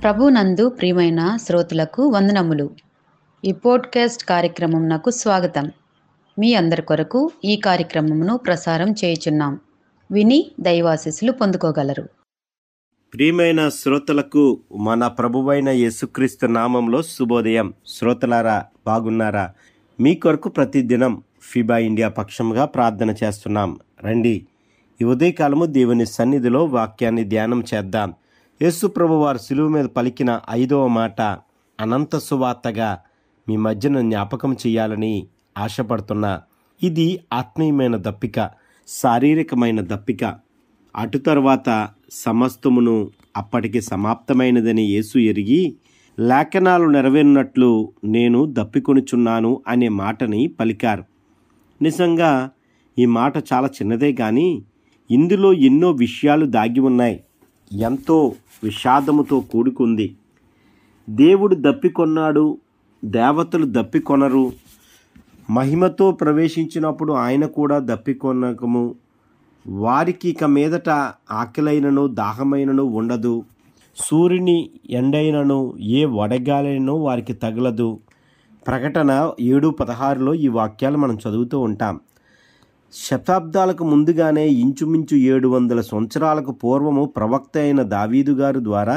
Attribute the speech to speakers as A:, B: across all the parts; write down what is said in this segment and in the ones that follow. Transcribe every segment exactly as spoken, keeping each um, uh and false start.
A: ప్రభునందు ప్రియమైన శ్రోతలకు వందనములు. ఈ పోడ్కాస్ట్ కార్యక్రమంనకు స్వాగతం. మీ అందరి కొరకు ఈ కార్యక్రమమును ప్రసారం చేయుచున్నాం. విని దైవాశీస్సులు పొందుకోగలరు.
B: ప్రియమైన శ్రోతలకు మన ప్రభువైన యేసుక్రీస్తు నామంలో శుభోదయం. శ్రోతలారా, బాగున్నారా? మీ కొరకు ప్రతిదినం ఫిబా ఇండియా పక్షంగా ప్రార్థన చేస్తున్నాం. రండి, ఈ ఉదయకాలము దేవుని సన్నిధిలో వాక్యాన్ని ధ్యానం చేద్దాం. యేసు ప్రభు వారు శిలువ మీద పలికిన ఐదవ మాట అనంత సువార్తగా మీ మధ్యన జ్ఞాపకం చేయాలని ఆశపడుతున్నా. ఇది ఆత్మీయమైన దప్పిక, శారీరకమైన దప్పిక. అటు తర్వాత సమస్తమును అప్పటికి సమాప్తమైనదని యేసు ఎరిగి, లేఖనాలు నెరవేరినట్లు నేను దప్పికొనుచున్నాను అనే మాటని పలికారు. నిజంగా ఈ మాట చాలా చిన్నదే, కానీ ఇందులో ఎన్నో విషయాలు దాగి ఉన్నాయి. ఎంతో విషాదముతో కూడుకుంది. దేవుడు దప్పికొన్నాడు, దేవతలు దప్పికొనరు. మహిమతో ప్రవేశించినప్పుడు ఆయన కూడా దప్పికొనకము. వారికి ఇక మీదట ఆకలైనను దాహమైనను ఉండదు. సూర్యుని ఎండైనను ఏ వడగాలైనను వారికి తగలదు. ప్రకటన ఏడు పదహారులో ఈ వాక్యాలు మనం చదువుతూ ఉంటాం. శతాబ్దాలకు ముందుగానే ఇంచుమించు ఏడు వందల సంవత్సరాలకు పూర్వము ప్రవక్త అయిన దావీదు గారు ద్వారా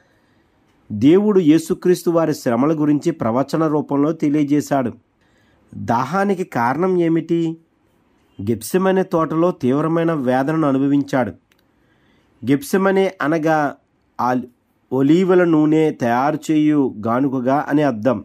B: దేవుడు యేసుక్రీస్తు వారి శ్రమల గురించి ప్రవచన రూపంలో తెలియజేశాడు. దాహానికి కారణం ఏమిటి? గెత్సెమనే తోటలో తీవ్రమైన వేదనను అనుభవించాడు. గెత్సెమనే అనగా ఆ ఒలీవల నూనె తయారు చేయు గానుకగా అని అర్థం.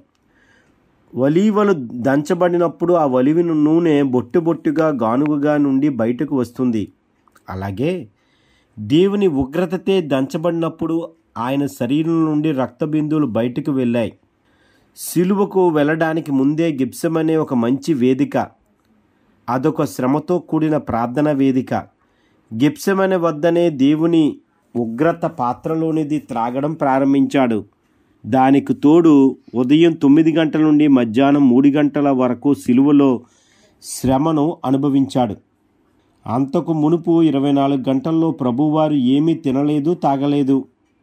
B: ఒలీవలు దంచబడినప్పుడు ఆ ఒలివిన నూనె బొట్టు బొట్టుగా గానుగగా నుండి బయటకు వస్తుంది. అలాగే దేవుని ఉగ్రతతే దంచబడినప్పుడు ఆయన శరీరం నుండి రక్త బిందువులు బయటకు వెళ్ళాయి. సిలువకు వెళ్ళడానికి ముందే గెత్సెమనే ఒక మంచి వేదిక. అదొక శ్రమతో కూడిన ప్రార్థన వేదిక. గెత్సెమనే వద్దనే దేవుని ఉగ్రత పాత్రలోనిది త్రాగడం ప్రారంభించాడు. దానికి తోడు ఉదయం తొమ్మిది గంటల నుండి మధ్యాహ్నం మూడు గంటల వరకు సిలువలో శ్రమను అనుభవించాడు. అంతకు మునుపు ఇరవై నాలుగు గంటల్లో ప్రభువారు ఏమీ తినలేదు, తాగలేదు.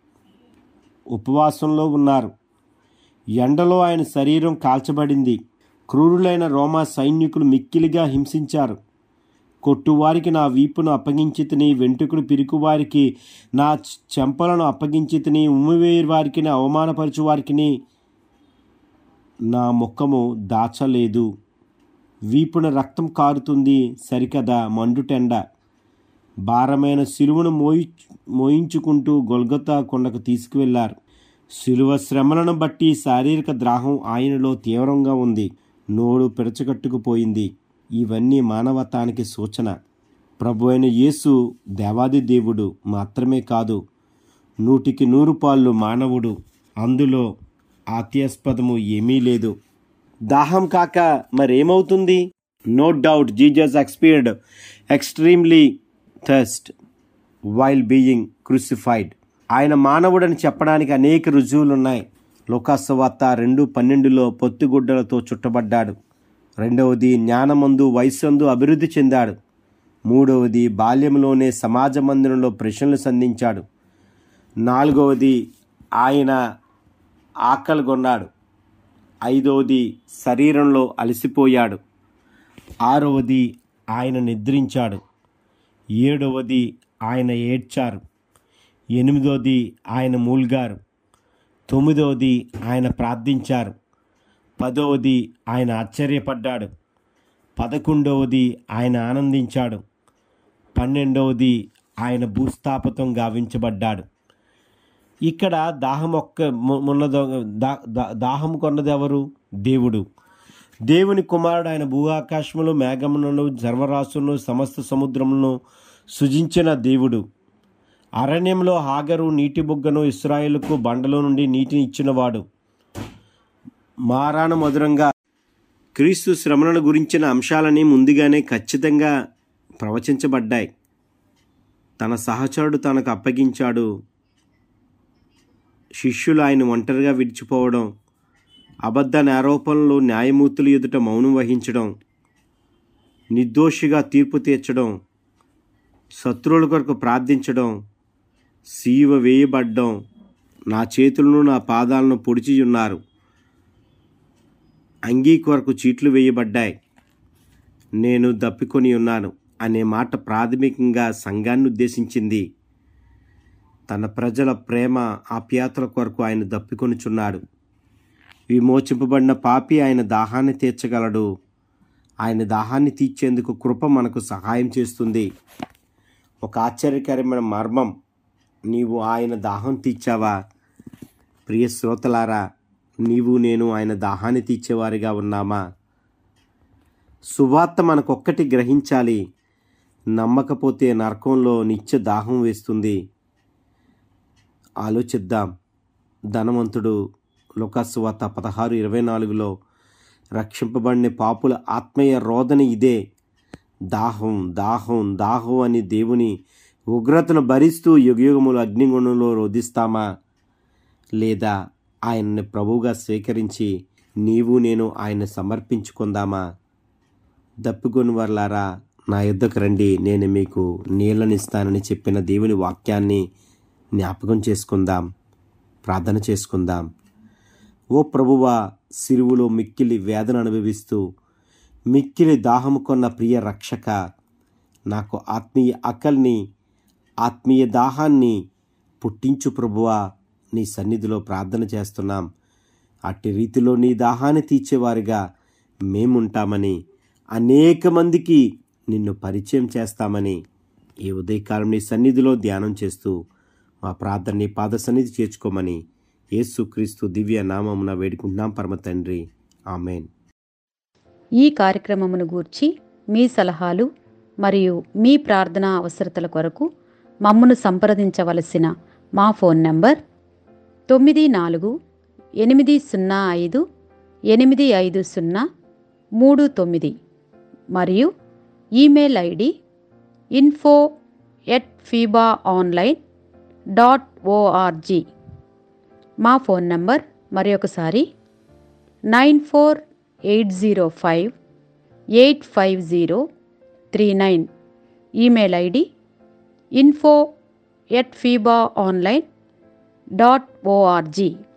B: ఉపవాసంలో ఉన్నారు. ఎండలో ఆయన శరీరం కాల్చబడింది. క్రూరులైన రోమా సైనికులు మిక్కిలిగా హింసించారు. కొట్టువారికి నా వీపును అప్పగించితిని, వెంట్రుకలు పిరుకువారికి నా చెంపలను అప్పగించితిని, ఉమ్మివేయు వారికి అవమానపరచు వారికి నా ముఖము దాచలేదు. వీపున రక్తం కారుతుంది సరికదా, మండుటెండ. భారమైన సిలువను మోయి మోయించుకుంటూ గొల్గొతా కొండకు తీసుకువెళ్లారు. సిలువ శ్రమలను బట్టి శారీరక ద్రాహం ఆయనలో తీవ్రంగా ఉంది. నోడు పెరచగట్టుకుపోయింది. ఇవన్నీ మానవతానికి సూచన. ప్రభు అయిన యేసు దేవాది దేవుడు మాత్రమే కాదు, నూటికి నూరు పాళ్ళు మానవుడు. అందులో హాస్యాస్పదము ఏమీ లేదు. దాహం కాక మరేమవుతుంది? No doubt Jesus experienced extremely thirst while being crucified. ఆయన మానవుడని చెప్పడానికి అనేక రుజువులున్నాయి. లోకాసువార్త రెండు పన్నెండులో పొత్తిగుడ్డలతో చుట్టబడ్డాడు. రెండవది, జ్ఞానమందు వయస్సందు అభివృద్ధి చెందాడు. మూడవది, బాల్యంలోనే సమాజ మందిరంలో ప్రశ్నలు సంధించాడు. నాలుగవది, ఆయన ఆకలిగొన్నాడు. ఐదవది, శరీరంలో అలసిపోయాడు. ఆరవది, ఆయన నిద్రించాడు. ఏడవది, ఆయన ఏడ్చారు. ఎనిమిదవది, ఆయన మూల్గారు. తొమ్మిదవది, ఆయన ప్రార్థించారు. పదవది, ఆయన ఆశ్చర్యపడ్డాడు. పదకొండవది, ఆయన ఆనందించాడు. పన్నెండవది, ఆయన భూస్థాపితం గావించబడ్డాడు. ఇక్కడ దాహం ఒక్క ఉన్నదో దా దాహం కొన్నది ఎవరు? దేవుడు. దేవుని కుమారుడు ఆయన భూ ఆకాశములు, మేఘములను, జర్వరాశులను, సమస్త సముద్రములను సృజించిన దేవుడు. అరణ్యంలో హాగరు నీటి బుగ్గను ఇశ్రాయేలుకు బండలో నుండి నీటిని ఇచ్చినవాడు. మారాను మధురంగా క్రీస్తు శ్రమలను గురించిన అంశాలని ముందుగానే ఖచ్చితంగా ప్రవచించబడ్డాయి. తన సహచరుడు తనకు అప్పగించాడు. శిష్యులు ఆయన ఒంటరిగా విడిచిపోవడం, అబద్ధ ఆరోపణలు న్యాయమూర్తుల ఎదుట మౌనం వహించడం, నిర్దోషిగా తీర్పు తీర్చడం, శత్రువుల కొరకు ప్రార్థించడం, సీవ వేయబడ్డం, నా చేతులను నా పాదాలను పొడిచి ఉన్నారు. అంగీ కొరకు చీట్లు వేయబడ్డాయి. నేను దప్పికొని ఉన్నాను అనే మాట ప్రాథమికంగా సంఘాన్ని ఉద్దేశించింది. తన ప్రజల ప్రేమ ఆప్యాయతల కొరకు ఆయన దప్పికొనుచున్నాడు. విమోచింపబడిన పాపి ఆయన దాహాన్ని తీర్చగలడు. ఆయన దాహాన్ని తీర్చేందుకు కృప మనకు సహాయం చేస్తుంది. ఒక ఆశ్చర్యకరమైన మర్మం, నీవు ఆయన దాహం తీర్చావా? ప్రియ శ్రోతలారా, నీవు నేను ఆయన దాహాన్ని తీర్చేవారిగా ఉన్నామా? సువార్త మనకొక్కటి గ్రహించాలి, నమ్మకపోతే నరకంలో నిత్య దాహం వేస్తుంది. ఆలోచిద్దాం. ధనవంతుడు లోకాసువార్త పదహారు ఇరవై నాలుగులో రక్షింపబడిన పాపుల ఆత్మీయ రోదన ఇదే, దాహం దాహం దాహం అని దేవుని ఉగ్రతను భరిస్తూ యుగయుగములు అగ్నిగుణంలో రోధిస్తామా? లేదా ఆయన్ని ప్రభువుగా స్వీకరించి నీవు నేను ఆయన సమర్పించుకుందామా? దప్పికొని వర్లారా, నా యుద్ధకు రండి, నేను మీకు నీళ్ళనిస్తానని చెప్పిన దేవుని వాక్యాన్ని జ్ఞాపకం చేసుకుందాం, ప్రార్థన చేసుకుందాం. ఓ ప్రభువా, సిలువలో మిక్కిలి వేదన అనుభవిస్తూ మిక్కిలి దాహము కొన్న ప్రియ రక్షక, నాకు ఆత్మీయ ఆకలిని ఆత్మీయ దాహాన్ని పుట్టించు ప్రభువా. నీ సన్నిధిలో ప్రార్థన చేస్తున్నాం. అట్టి రీతిలో నీ దాహాన్ని తీర్చేవారిగా మేముంటామని, అనేక మందికి నిన్ను పరిచయం చేస్తామని ఈ ఉదయకాలం నీ సన్నిధిలో ధ్యానం చేస్తూ మా ప్రార్థన నీ పాద సన్నిధి చేర్చుకోమని యేసుక్రీస్తు దివ్య నామమున వేడుకుంటున్నాం పరమ తండ్రి, ఆమెన్.
A: ఈ కార్యక్రమమును గూర్చి మీ సలహాలు మరియు మీ ప్రార్థనా అవసరతల కొరకు మమ్మను సంప్రదించవలసిన మా ఫోన్ నంబర్ తొమ్మిది నాలుగు ఎనిమిది సున్నా ఐదు ఎనిమిది ఐదు సున్నా మూడు తొమ్మిది మరియు email ID info at FIBA online dot O R G. మా ఫోన్ నంబర్ మరి ఒకసారి nine four eight zero five eight five zero three nine. Email ID info at FIBA online dot ORG.